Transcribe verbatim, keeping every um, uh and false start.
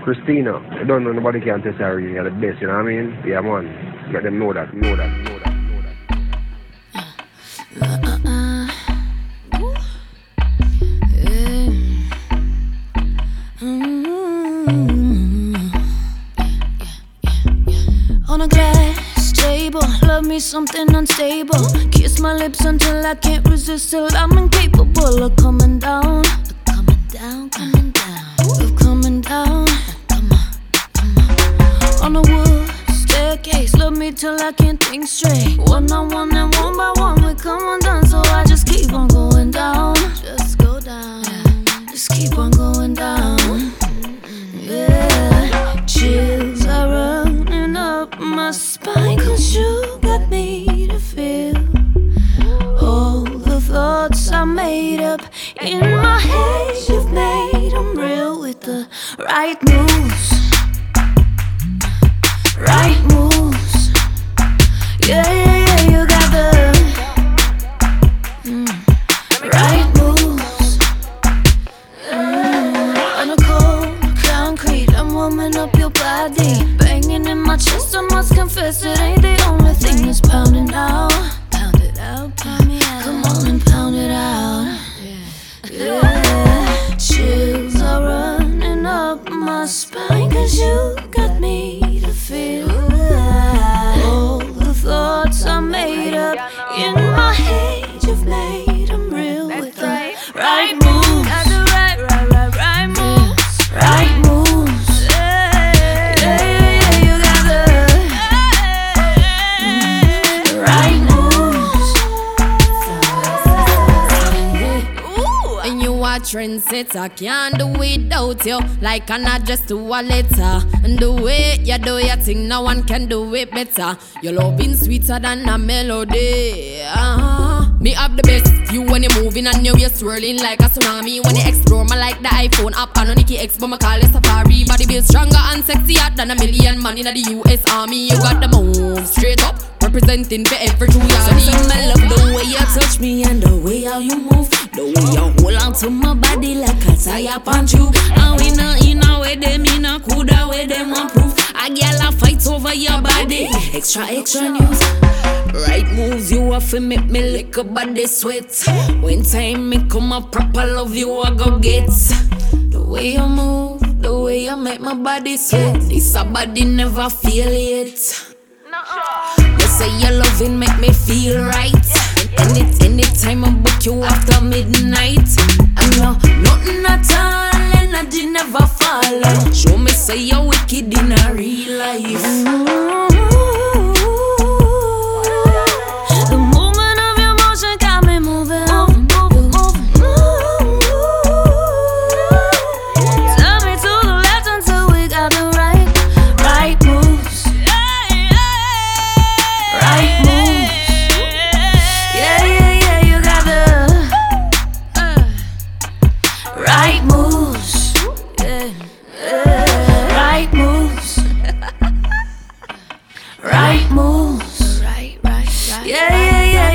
Christina, I don't know, nobody can test her, you're the best, you know what I mean? Yeah, man. Let them know that, know that, know that, know that. Uh-uh. Yeah. Mm-hmm. On a glass table, love me something unstable. Kiss my lips until I can't resist, till I'm incapable of coming down. Coming down, coming down, of coming down. Come on, come on. On a wood staircase, love me till I can't think straight. One on one and one by one, we come undone, so I just keep on going down. Just go down, just keep on going down. Yeah, chills are running up my spine, 'cause you got me to feel all the thoughts I made up in my head. You've made them real with the right moves. Right moves. Yeah, yeah, yeah, you got the mm, right moves. Mm, on a cold concrete, I'm warming up your body. Banging in my chest, I must confess it ain't the only thing that's pounding out. Pound it out, pound me out. Come on and pound it out. Yeah, chills are running up my spine, 'cause you got me to feel all the thoughts I made up in my head. You've made them real with the right moves. Got the right, right, right, right moves. Right moves. Yeah, yeah, yeah, you got the mm, right moves. And you a trendsetter, can't do without you. Like an address to a letter. And the way you do your thing, no one can do it better. Your loving sweeter than a melody. Uh-huh. Me have the best view when you're moving and you're swirling like a tsunami. When you explore, me like the iPhone app and on Nikki X, but me call it Safari. Body build stronger and sexier than a million man in the U S Army. You got the move straight up, representing for every true yardy. Sometimes I love the way you touch me and the way how you move. The way you hold on to my body like a tire punch you. And we not in a way them in a coulda way them want proof. A girl a fight over your body. Extra, extra news. Right moves you have to make me lick a body sweat. When time me come a proper love you I go get. The way you move, the way you make my body sweat. This a body never feel it. You say your loving make me feel right. Any anytime I book you after midnight. I know nothing at all, energy never fall. Show me say you're wicked in a real life. The movement of your motion got me moving. Tell me to the left until we got the right, right moves. Right moves. Yeah, yeah, yeah, you got the uh, right moves. Yeah, yeah. Right moves. Right moves. Right, right, right. Yeah, yeah, yeah.